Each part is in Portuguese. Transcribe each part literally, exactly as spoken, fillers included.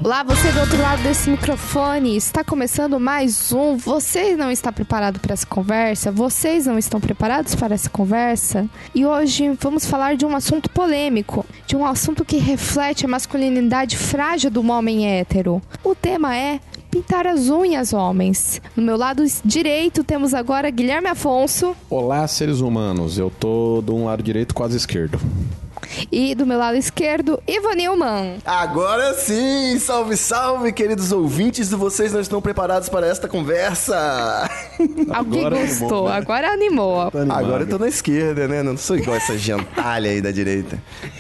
Olá, você do outro lado desse microfone, está começando mais um. Você não está preparado para essa conversa? Vocês não estão preparados para essa conversa? E hoje vamos falar de um assunto polêmico, de um assunto que reflete a masculinidade frágil do homem hétero. O tema é pintar as unhas, homens. No meu lado direito temos agora Guilherme Afonso. Olá, seres humanos. Eu tô de um lado direito, quase esquerdo. E do meu lado esquerdo, Ivan Newman. Agora sim! Salve, salve, queridos ouvintes! Vocês não estão preparados para esta conversa? Alguém agora gostou, animou, né? Agora animou. Agora eu tô na esquerda, né? Não sou igual essa gentalha aí da direita.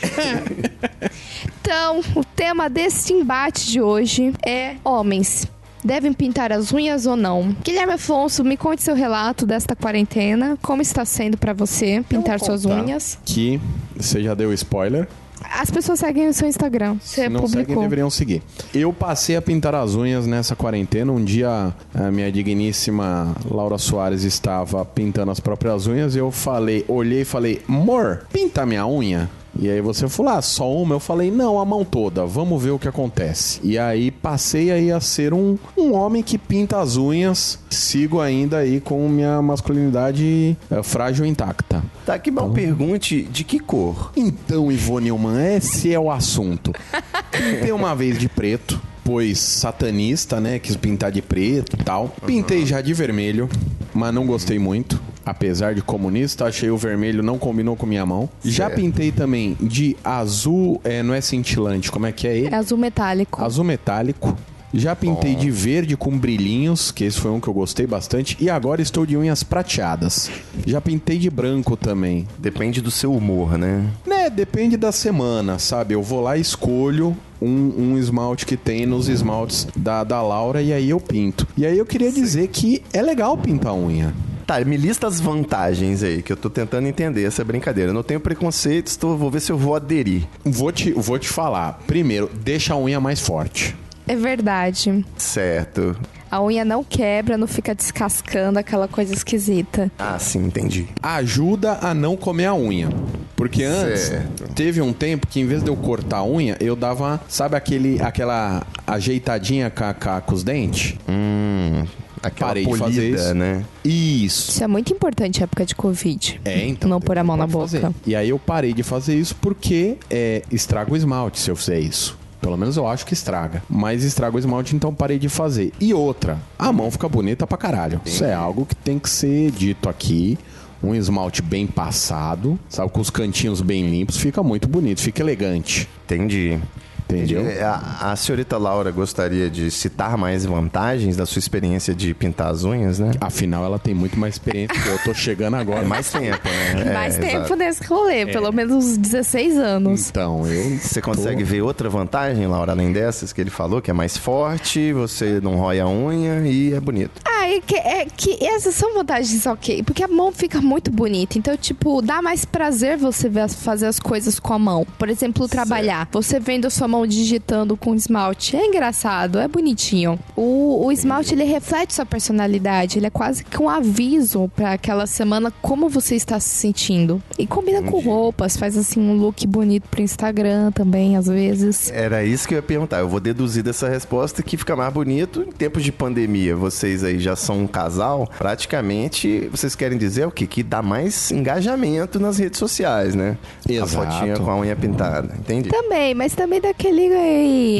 Então, o tema desse embate de hoje é homens. Devem pintar as unhas ou não? Guilherme Afonso, me conte seu relato desta quarentena. Como está sendo pra você pintar suas unhas? Que você já deu spoiler. As pessoas seguem o seu Instagram. Você Se não publicou. seguem, deveriam seguir. Eu passei a pintar as unhas nessa quarentena. Um dia, a minha digníssima Laura Soares estava pintando as próprias unhas. E eu falei, olhei e falei, amor, pinta minha unha? E aí você falou, ah, só uma? Eu falei, não, a mão toda, vamos ver o que acontece. E aí passei aí a ser um, um homem que pinta as unhas. Sigo ainda aí com minha masculinidade é, frágil e intacta. Tá, que mal então... pergunte de que cor? Então, Ivone Neumann, esse é o assunto. Pintei uma vez de preto, pois satanista, né, quis pintar de preto e tal. Pintei já de vermelho, mas não gostei muito. Apesar de comunista, achei o vermelho não combinou com minha mão. Certo. Já pintei também de azul, é, não é cintilante, como é que é ele? É azul metálico. Azul metálico. Já pintei Bom. de verde com brilhinhos, que esse foi um que eu gostei bastante. E agora estou de unhas prateadas. Já pintei de branco também. Depende do seu humor, né? Né, depende da semana, sabe? Eu vou lá e escolho um, um esmalte que tem nos esmaltes da, da Laura e aí eu pinto. E aí eu queria Sim. dizer que é legal pintar unha. Tá, me lista as vantagens aí, que eu tô tentando entender essa brincadeira. Eu não tenho preconceitos, tô, vou ver se eu vou aderir. Vou te, vou te falar. Primeiro, deixa a unha mais forte. É verdade. Certo. A unha não quebra, não fica descascando, aquela coisa esquisita. Ah, sim, entendi. Ajuda a não comer a unha. Porque antes, certo. teve um tempo que em vez de eu cortar a unha, eu dava, sabe aquele, aquela ajeitadinha com, com os dentes? Hum... Aquela Parei polida, de fazer isso. né? Isso. Isso é muito importante na época de Covid. É, então. Não pôr a mão na boca. Fazer. E aí eu parei de fazer isso porque é, estraga o esmalte se eu fizer isso. Pelo menos eu acho que estraga. Mas estraga o esmalte, então parei de fazer. E outra, a mão fica bonita pra caralho. Sim. Isso é algo que tem que ser dito aqui. Um esmalte bem passado, sabe, com os cantinhos bem limpos, fica muito bonito, fica elegante. Entendi. Entendeu? A, a senhorita Laura gostaria de citar mais vantagens da sua experiência de pintar as unhas, né? Afinal, ela tem muito mais experiência que eu. Tô chegando agora. É mais tempo, né? É, mais tempo exato. nesse rolê, é. Pelo menos uns dezesseis anos. Então, eu... Você consegue tô... ver outra vantagem, Laura, além dessas que ele falou, que é mais forte, você não rói a unha e é bonito? Ah, é que, é que essas são vantagens ok, porque a mão fica muito bonita. Então, tipo, dá mais prazer você ver, fazer as coisas com a mão. Por exemplo, trabalhar. Certo. Você vendo a sua mão digitando com esmalte. É engraçado, é bonitinho. O, o esmalte, ele reflete sua personalidade. Ele é quase que um aviso pra aquela semana como você está se sentindo. E combina Entendi. com roupas, faz assim um look bonito pro Instagram também, às vezes. Era isso que eu ia perguntar. Eu vou deduzir dessa resposta que fica mais bonito em tempos de pandemia. Vocês aí já são um casal. Praticamente, vocês querem dizer o quê? Que dá mais engajamento nas redes sociais, né? Exato. A fotinha com a unha pintada. Entendi. Também, mas também daquele...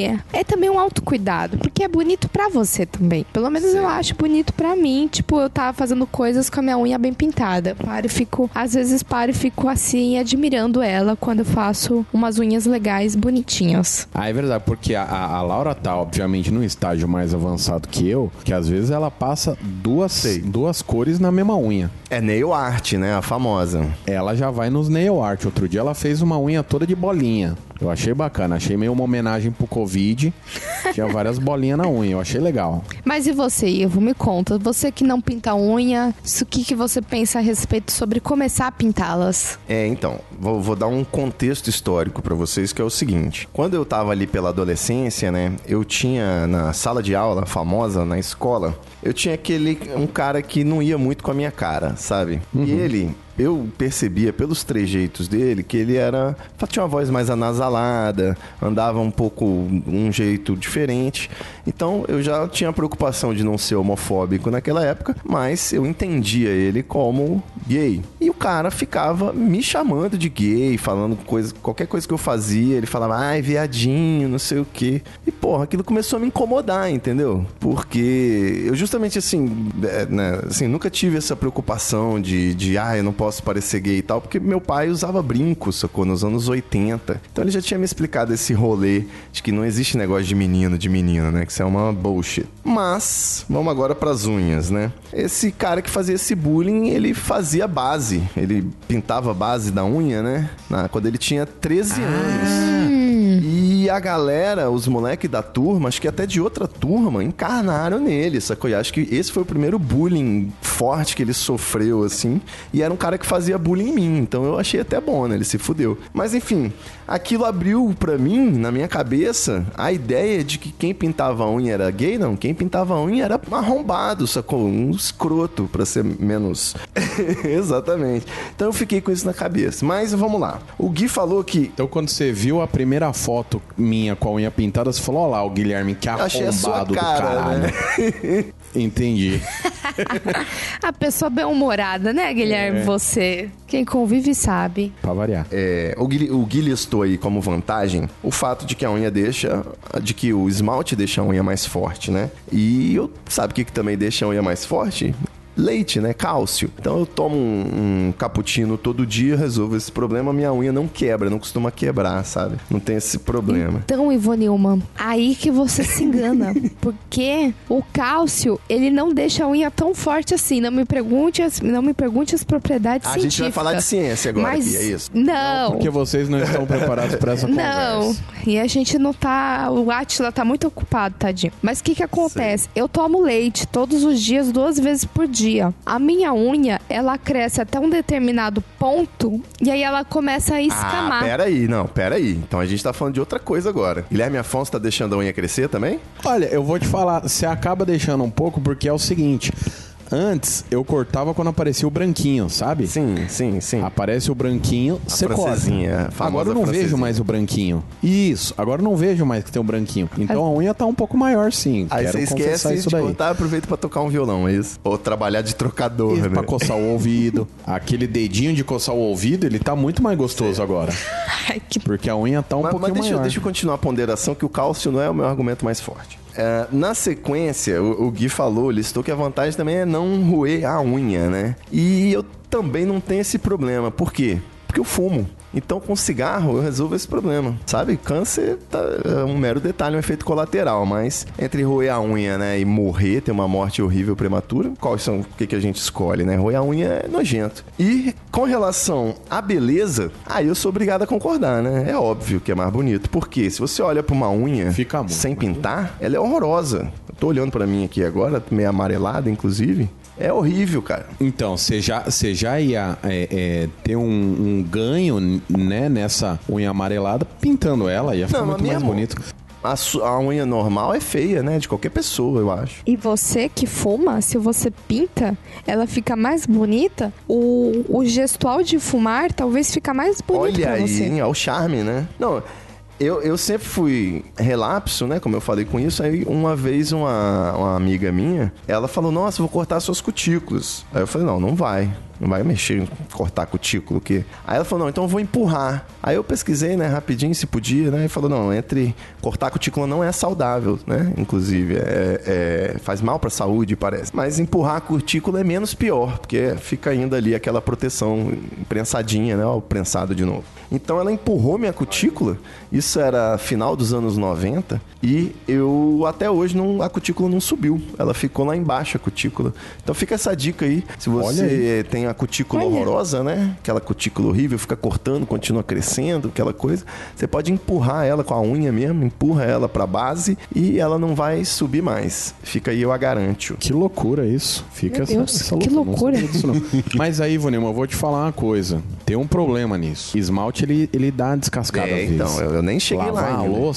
É também um autocuidado, porque é bonito pra você também. Pelo menos Sim. eu acho bonito pra mim. Tipo, eu tava fazendo coisas com a minha unha bem pintada. Paro e fico... Às vezes paro e fico assim, admirando ela quando eu faço umas unhas legais, bonitinhas. Ah, é verdade, porque a, a Laura tá, obviamente, num estágio mais avançado que eu, que às vezes ela passa duas, duas cores na mesma unha. É nail art, né? A famosa. Ela já vai nos nail art. Outro dia ela fez uma unha toda de bolinha. Eu achei bacana, achei meio uma homenagem pro Covid. Tinha várias bolinhas na unha, eu achei legal. Mas e você, Ivo? Me conta, você que não pinta unha, o que, que você pensa a respeito sobre começar a pintá-las? É, então, vou, vou dar um contexto histórico pra vocês, que é o seguinte. Quando eu tava ali pela adolescência, né, eu tinha na sala de aula famosa, na escola, eu tinha aquele, um cara que não ia muito com a minha cara, sabe? Uhum. E ele eu percebia pelos trejeitos dele que ele era... tinha uma voz mais anasalada, andava um pouco um jeito diferente. Então eu já tinha a preocupação de não ser homofóbico naquela época, mas eu entendia ele como gay. E o cara ficava me chamando de gay, falando coisa, qualquer coisa que eu fazia, ele falava, ai, viadinho, não sei o quê. E, porra, aquilo começou a me incomodar, entendeu? Porque eu justamente, assim, é, né, assim, nunca tive essa preocupação de, de, ah, eu não posso parecer gay e tal, porque meu pai usava brinco, sacou? Nos anos oitenta. Então ele já tinha me explicado esse rolê de que não existe negócio de menino, de menina, né? Que isso é uma bullshit. Mas, vamos agora pras unhas, né? Esse cara que fazia esse bullying, ele fazia base. Ele pintava a base da unha, né? Na, quando ele tinha treze ah. anos. E a galera, os moleques da turma, acho que até de outra turma, encarnaram nele, sacou? E acho que esse foi o primeiro bullying forte que ele sofreu, assim. E era um cara que fazia bullying em mim, então eu achei até bom, né? Ele se fudeu. Mas enfim, aquilo abriu pra mim, na minha cabeça, a ideia de que quem pintava a unha era gay, não. Quem pintava a unha era arrombado, sacou? Um escroto, pra ser menos... Exatamente. Então eu fiquei com isso na cabeça. Mas vamos lá. O Gui falou que... Então quando você viu a primeira foto minha com a unha pintada, você falou, ó lá, o Guilherme, que arrombado cara, do caralho. Né? Entendi. A pessoa bem-humorada, né, Guilherme? É. Você. Quem convive sabe. Pra variar. É, o, Gui, o Gui listou aí como vantagem o fato de que a unha deixa... De que o esmalte deixa a unha mais forte, né? E eu, sabe o que, que também deixa a unha mais forte? Leite, né? Cálcio. Então eu tomo um, um cappuccino todo dia, resolvo esse problema, minha unha não quebra, não costuma quebrar, sabe? Não tem esse problema. Então, Ivonilma, aí que você se engana, porque o cálcio, ele não deixa a unha tão forte assim. Não me pergunte as, não me pergunte as propriedades a científicas. A gente vai falar de ciência agora, mas aqui, é isso? Não. Porque vocês não estão preparados para essa conversa. Não, e a gente não tá... O Átila tá muito ocupado, tadinho. Mas o que que acontece? Sim. Eu tomo leite todos os dias, duas vezes por dia. A minha unha, ela cresce até um determinado ponto e aí ela começa a escamar. Ah, peraí, não, peraí. Então a gente tá falando de outra coisa agora. Guilherme Afonso tá deixando a unha crescer também? Olha, eu vou te falar, você acaba deixando um pouco porque é o seguinte... Antes, eu cortava quando aparecia o branquinho, sabe? Sim, sim, sim. Aparece o branquinho, você corta. Agora eu não vejo mais o branquinho. Isso, agora eu não vejo mais que tem o branquinho. Então a unha tá um pouco maior, sim. Aí Quero você esquece isso de daí. cortar, aproveita pra tocar um violão, é isso? Ou trabalhar de trocador, isso, né? Pra coçar o ouvido. Aquele dedinho de coçar o ouvido, ele tá muito mais gostoso sim. agora. Porque a unha tá um mas, pouquinho mas deixa, maior. Deixa eu continuar a ponderação, que o cálcio não é o meu argumento mais forte. É, na sequência, o, o Gui falou, listou que a vantagem também é não roer a unha, né? E eu também não tenho esse problema. Por quê? Porque eu fumo. Então, com cigarro, eu resolvo esse problema. Sabe? Câncer tá, é um mero detalhe, um efeito colateral. Mas entre roer a unha, né, e morrer, ter uma morte horrível prematura, quais são o que, que a gente escolhe, né? Roer a unha é nojento. E com relação à beleza, aí eu sou obrigado a concordar, né? É óbvio que é mais bonito. Porque se você olha pra uma unha fica sem pintar, ela é horrorosa. Eu tô olhando pra mim aqui agora, meio amarelada, inclusive. É horrível, cara. Então, você já, você já ia é, é, ter um, um ganho, né, nessa unha amarelada, pintando ela, ia ficar Não, muito mais amor, bonito. A, a unha normal é feia, né? De qualquer pessoa, eu acho. E você que fuma, se você pinta, ela fica mais bonita. O, o gestual de fumar talvez fica mais bonito Olha pra aí, você. Olha aí, é o charme, né? Não... Eu, eu sempre fui relapso, né? Como eu falei com isso. Aí uma vez uma, uma amiga minha, ela falou, nossa, vou cortar suas cutículas. Aí eu falei, não, não vai. Não vai mexer, cortar cutícula, o quê? Aí ela falou, não, então eu vou empurrar. Aí eu pesquisei, né, rapidinho, se podia, né? E falou, não, entre cortar cutícula não é saudável, né? Inclusive, é, é, faz mal pra saúde, parece. Mas empurrar a cutícula é menos pior, porque fica ainda ali aquela proteção prensadinha, né? Ó, o prensado de novo. Então ela empurrou minha cutícula, isso era final dos anos noventa, e eu até hoje não, a cutícula não subiu. Ela ficou lá embaixo, a cutícula. Então fica essa dica aí, se você tem a cutícula Olha. horrorosa, né? Aquela cutícula horrível, fica cortando, continua crescendo, aquela coisa. Você pode empurrar ela com a unha mesmo, empurra ela pra base e ela não vai subir mais. Fica aí, eu a garanto. Que loucura isso. Fica Meu essa, Deus, essa que loucura. Não não. Mas aí, Ivonilma, eu vou te falar uma coisa. Tem um problema nisso. Esmalte, ele, ele dá uma descascada é, às vezes. Então, eu, eu nem cheguei Lavar lá a ainda. louça,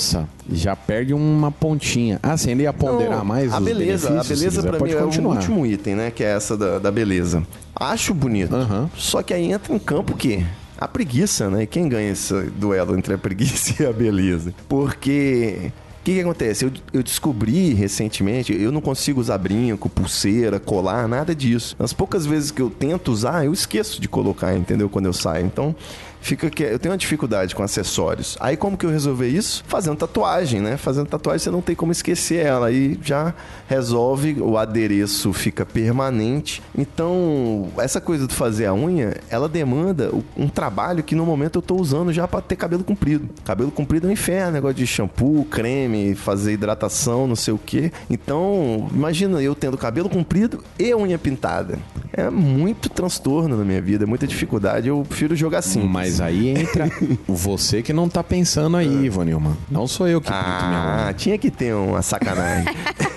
já perde uma pontinha. Ah, você ainda ia ponderar Não, mais a os beleza, a benefícios? beleza Se quiser, pra pode mim é o continuar. último item, né? Que é essa da, da beleza. Acho bonito. Aham. Só que aí entra em campo o quê? A preguiça, né? E quem ganha esse duelo entre a preguiça e a beleza? Porque... O que, que acontece? Eu, eu descobri recentemente, eu não consigo usar brinco, pulseira, colar, nada disso. As poucas vezes que eu tento usar, eu esqueço de colocar, entendeu? Quando eu saio. Então, fica que eu tenho uma dificuldade com acessórios. Aí, como que eu resolvi isso? Fazendo tatuagem, né? Fazendo tatuagem, você não tem como esquecer ela. Aí já resolve, o adereço fica permanente. Então, essa coisa de fazer a unha, ela demanda um trabalho que no momento eu tô usando já pra ter cabelo comprido. Cabelo comprido é um inferno, negócio de shampoo, creme, fazer hidratação, não sei o quê. Então, imagina eu tendo cabelo comprido e unha pintada. É muito transtorno na minha vida, é muita dificuldade. Eu prefiro jogar assim. Mas aí entra você que não tá pensando aí, Ivanilman. Não sou eu que pinto minha Ah, unha. tinha que ter uma sacanagem.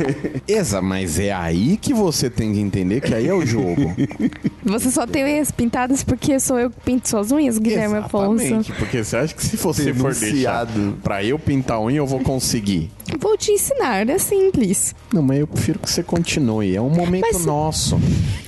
Exa, mas é aí que você tem que entender que aí é o jogo. Você só tem unhas pintadas porque sou eu que pinto suas unhas, Guilherme Afonso? Exatamente, porque você acha que se você for deixar Denunciado. pra eu pintar a unha, eu vou conseguir? Vou te ensinar, é simples. Não, mas eu prefiro que você continue. É um momento Mas- nosso.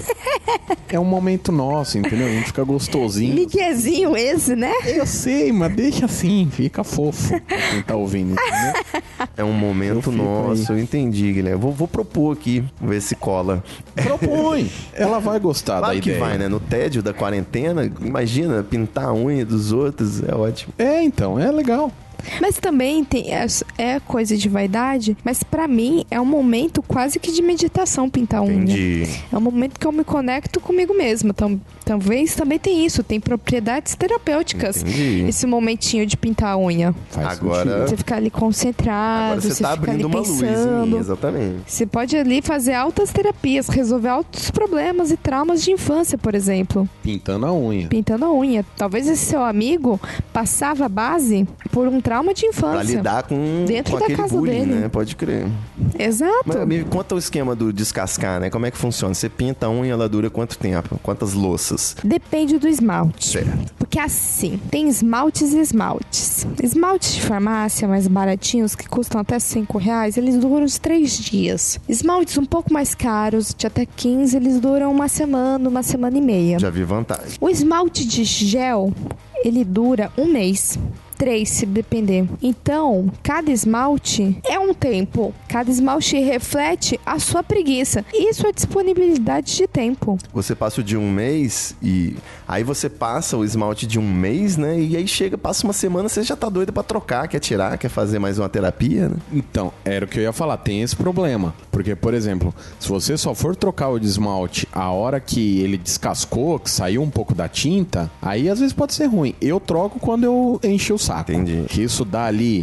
É um momento nosso, entendeu? A gente fica gostosinho. Miguezinho esse, né? Eu sei, mas deixa assim, fica fofo pra quem tá ouvindo, entendeu? É um Eu momento fico nosso, eu entendi, Guilherme. Vou, vou propor aqui, ver se cola. Propõe. Ela vai gostar Claro da que ideia. vai, né? No tédio da quarentena, imagina pintar a unha dos outros, é ótimo. É, então, é legal. Mas também tem, é, é coisa de vaidade, mas pra mim é um momento quase que de meditação pintar unha. Entendi. É um momento que eu me conecto comigo mesma. Então, talvez também tem isso, tem propriedades terapêuticas. Entendi. Esse momentinho de pintar a unha. Faz Agora- sentido. Você ficar ali concentrado, Agora você você tá fica ali abrindo uma luz em pensando. mim, exatamente. Você pode ali fazer altas terapias, resolver altos problemas e traumas de infância, por exemplo. Pintando a unha. Pintando a unha. Talvez esse seu amigo passava a base por um trauma de Pra infância. lidar com, Dentro com da aquele casa bullying, dele. né? Pode crer. Exato. Mas me conta o esquema do descascar, né? Como é que funciona? Você pinta a unha, ela dura quanto tempo? Quantas louças? Depende do esmalte. Certo. Porque assim, tem esmaltes e esmaltes. Esmaltes de farmácia mais baratinhos, que custam até cinco reais, eles duram uns três dias. Esmaltes um pouco mais caros, de até quinze, eles duram uma semana, uma semana e meia. Já vi vantagem. O esmalte de gel, ele dura um mês. Três, se depender. Então, cada esmalte é um tempo. Cada esmalte reflete a sua preguiça. Isso é disponibilidade de tempo. Você passa o de um mês e aí você passa o esmalte de um mês, né? E aí chega, passa uma semana, você já tá doido pra trocar, quer tirar, quer fazer mais uma terapia, né? Então, era o que eu ia falar, tem esse problema. Porque, por exemplo, se você só for trocar o de esmalte a hora que ele descascou, que saiu um pouco da tinta, aí às vezes pode ser ruim. Eu troco quando eu enchi o saco. Entendi. Que isso dá ali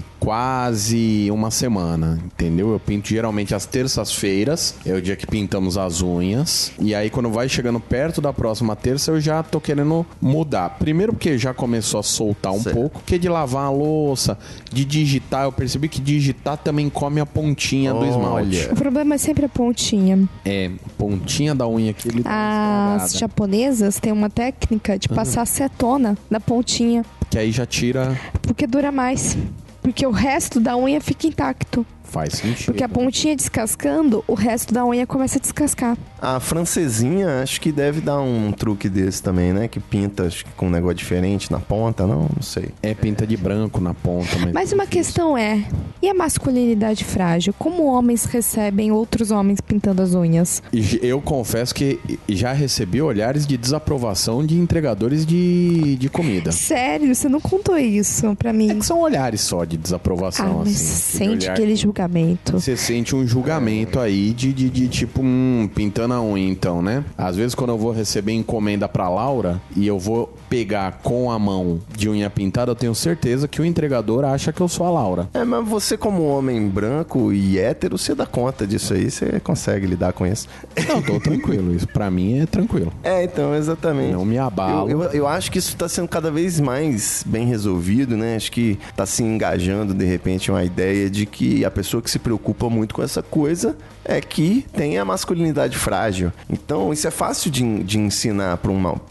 quase uma semana, entendeu? Eu pinto geralmente às terças-feiras, é o dia que pintamos as unhas. E aí quando vai chegando perto da próxima terça, eu já tô querendo mudar. Primeiro porque já começou a soltar um Certo. pouco, que de lavar a louça, de digitar, eu percebi que digitar também come a pontinha do Olha. esmalte. O problema é sempre a pontinha. É, pontinha da unha que ele dá uma As estragada. japonesas têm uma técnica de passar acetona na pontinha, Que aí já tira, porque dura mais. Porque o resto da unha fica intacto. faz sentido. Porque a pontinha descascando, o resto da unha começa a descascar. A francesinha, acho que deve dar um truque desse também, né? Que pinta acho que com um negócio diferente na ponta, não? Não sei. É pinta de branco na ponta. Mas, Mas uma questão é, e a masculinidade frágil? Como homens recebem outros homens pintando as unhas? Eu confesso que já recebi olhares de desaprovação de entregadores de, de comida. Sério, você não contou isso pra É mim. que são olhares só de Ah, desaprovação, mas assim. sente olhar aquele que julgamento. Você sente um julgamento aí de, de, de tipo, hum, pintando a unha, então, né? Às vezes quando eu vou receber encomenda pra Laura e eu vou pegar com a mão de unha pintada, eu tenho certeza que o entregador acha que eu sou a Laura. É, mas você como homem branco e hétero, você dá conta disso aí, você consegue lidar com isso. Não, tô tranquilo. Isso pra mim é tranquilo. É, então, exatamente. Não me abalo. Eu, eu, eu acho que isso tá sendo cada vez mais bem resolvido, né? Acho que tá se engajando, de repente, uma ideia de que a pessoa pessoa que se preocupa muito com essa coisa é que tem a masculinidade frágil. Então, isso é fácil de, de ensinar para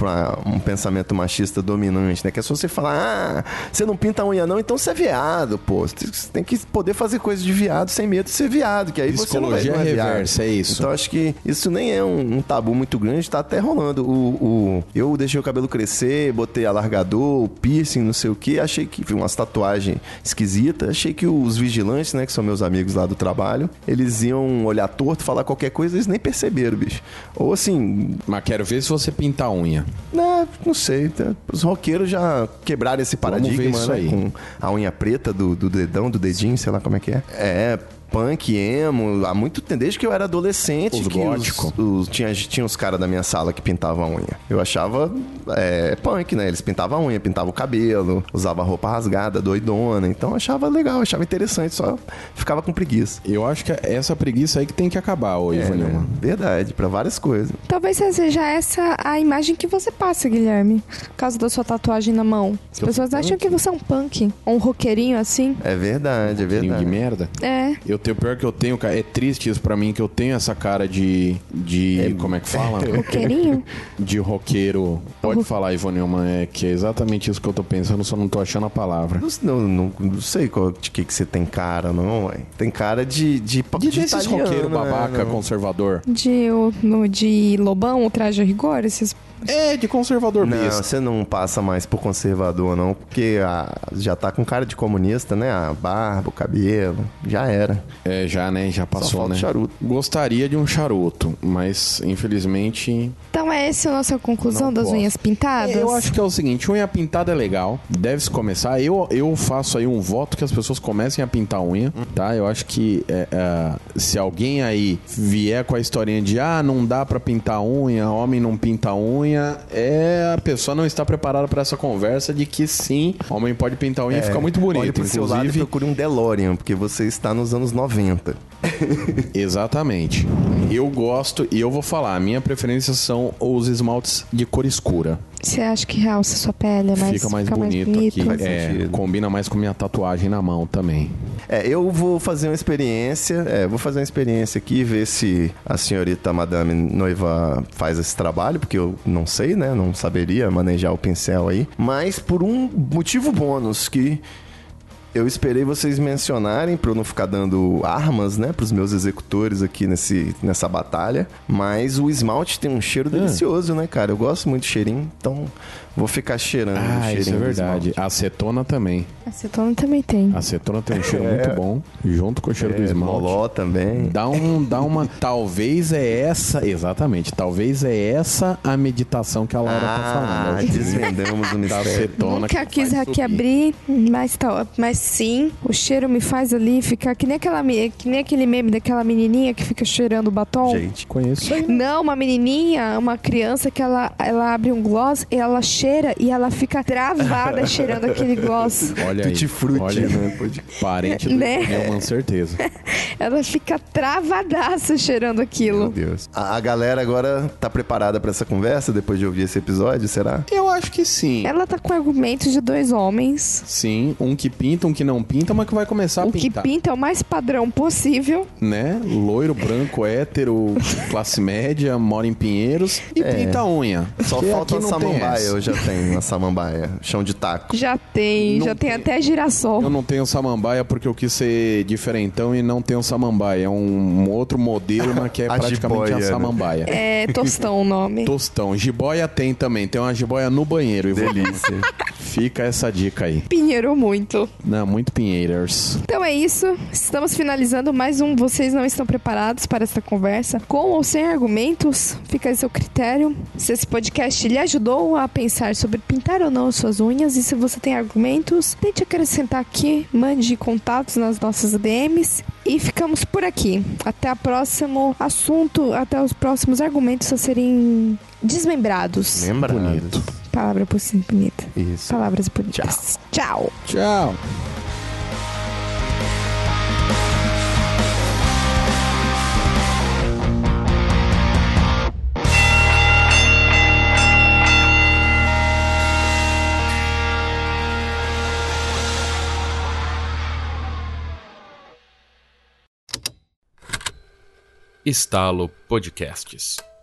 um pensamento machista dominante, né? Que é só você falar, ah, você não pinta a unha não, então você é viado, pô. Você tem que poder fazer coisa de viado sem medo de ser viado, que aí Psicologia você não, vai, não é reversa, viado. é isso. Então, acho que isso nem é um, um tabu muito grande, tá até rolando. O, o, eu deixei o cabelo crescer, botei alargador, piercing, não sei o que, achei que, umas tatuagens esquisitas, achei que os vigilantes, né, que são meus amigos lá do trabalho, eles iam olhar torto, falar qualquer coisa, eles nem perceberam, bicho. Ou assim... Mas quero ver se você pintar a unha. Não, não sei. Os roqueiros já quebraram esse paradigma, isso né? aí. Com a unha preta do, do dedão, do dedinho, sei lá como é que é. É... punk, emo, há muito tempo, desde que eu era adolescente. Os que gótico. Os, os, tinha, tinha os caras da minha sala que pintavam a unha. Eu achava é, punk, né? Eles pintavam a unha, pintavam o cabelo, usavam roupa rasgada, doidona. Então eu achava legal, achava interessante, só ficava com preguiça. Eu acho que é essa preguiça aí que tem que acabar hoje, É, Vanilma. né? Verdade, pra várias coisas. Talvez seja essa a imagem que você passa, Guilherme. Por causa da sua tatuagem na mão. As Eu pessoas sou acham punk? que você é um punk. Ou um roqueirinho assim. É verdade, é Filhinho verdade. de merda. É. Eu tenho, pior que eu tenho, cara, é triste isso pra mim, que eu tenho essa cara de, de como é que fala? Roqueirinho? De roqueiro. Pode falar, Ivonilma, é que é exatamente isso que eu tô pensando, só não tô achando a palavra. Não, não, não sei qual, de que, que você tem cara, não, ué. Tem cara de... De, De, desses italiano, roqueiro babaca, né, não. conservador. De, o- no, de Lobão, o traje a rigor? Esses... É, de conservador Não, besta. você não passa mais por conservador, não, porque a, já tá com cara de comunista, né? A barba, o cabelo, já era. É, já, né? Já passou, falta né? charuto. Gostaria de um charuto, mas infelizmente... Então é essa a nossa conclusão Não das posso. unhas pintadas? Eu acho que é o seguinte, unha pintada é legal, deve-se começar. Eu, eu faço aí um voto que as pessoas comecem a pintar unha, tá? Eu acho que é, é, se alguém aí vier com a historinha de ah, não dá pra pintar unha, homem não pinta unha, é a pessoa não está preparada pra essa conversa de que sim, homem pode pintar unha e fica muito bonito. Olhe pro seu lado e Inclusive, procure um DeLorean, porque você está nos anos noventa. exatamente. Eu gosto e eu vou falar, a minha preferência são os esmaltes de cor escura. Você acha que realça a sua pele? É mais, Fica mais fica bonito, mais aqui. bonito? É, sentido. combina mais com minha tatuagem na mão também. É, eu vou fazer uma experiência, é, vou fazer uma experiência aqui, ver se a senhorita Madame Noiva faz esse trabalho, porque eu não sei, né, não saberia manejar o pincel aí, mas por um motivo bônus que eu esperei vocês mencionarem pra eu não ficar dando armas, né, pros meus executores aqui nesse, nessa batalha, mas o esmalte tem um cheiro delicioso, né, cara, eu gosto muito de cheirinho, então vou ficar cheirando o Ah, cheirinho isso é do verdade. esmalte. Acetona também. Acetona também tem. Acetona tem um cheiro muito bom, junto com o cheiro do É, esmalte. moló também. Dá, um, dá uma... Talvez é essa... Exatamente. Talvez é essa a meditação que a Laura tá falando. Ah, desvendamos o Da mistério. acetona Nunca que quis faz aqui subir. abrir, mas, tá, mas sim, o cheiro me faz ali ficar que nem, aquela, me- que nem aquele meme daquela menininha que fica cheirando batom. Gente, Conheço. Não, uma menininha, uma criança que ela, ela abre um gloss e ela cheira e ela fica travada cheirando aquele gloss. Olha aí. tutti-frutti, Olha, né? Pode- parente do Né? Neumann, certeza. Ela fica travadaça cheirando Meu aquilo. Deus. A, a galera agora tá preparada pra essa conversa depois de ouvir esse episódio, será? Eu acho que sim. Ela tá com argumentos de dois homens. Sim, um que pinta, um que não pinta, mas que vai começar a O que pintar. pinta é o mais padrão possível. Né? Loiro, branco, hétero, classe média, mora em Pinheiros e É. pinta a unha. Só Porque falta a aqui não tem samambaia, essa. eu já tenho uma samambaia. Chão de taco. Já tem, Não já tem, tem. até girassol. Eu não tenho samambaia porque eu quis ser diferentão e não tenho samambaia. É um outro modelo, mas que é A praticamente jiboia, a né? samambaia. É tostão o nome. Tostão. Jiboia tem também. Tem uma jiboia no banheiro. Ivo. Delícia. Fica essa dica aí. Pinheirou muito. Não, muito pinheiros. Então é isso. Estamos finalizando mais um Vocês Não Estão Preparados para esta conversa. Com ou sem argumentos, fica a seu critério. Se esse podcast lhe ajudou a pensar sobre pintar ou não as suas unhas, e se você tem argumentos, tente acrescentar aqui, mande contatos nas nossas D Ms. E ficamos por aqui. Até o próximo assunto, até os próximos argumentos a serem desmembrados. Lembrado. Bonito. Palavra bonita. Isso. Palavras bonitas. Tchau. Tchau. Estalo Podcasts.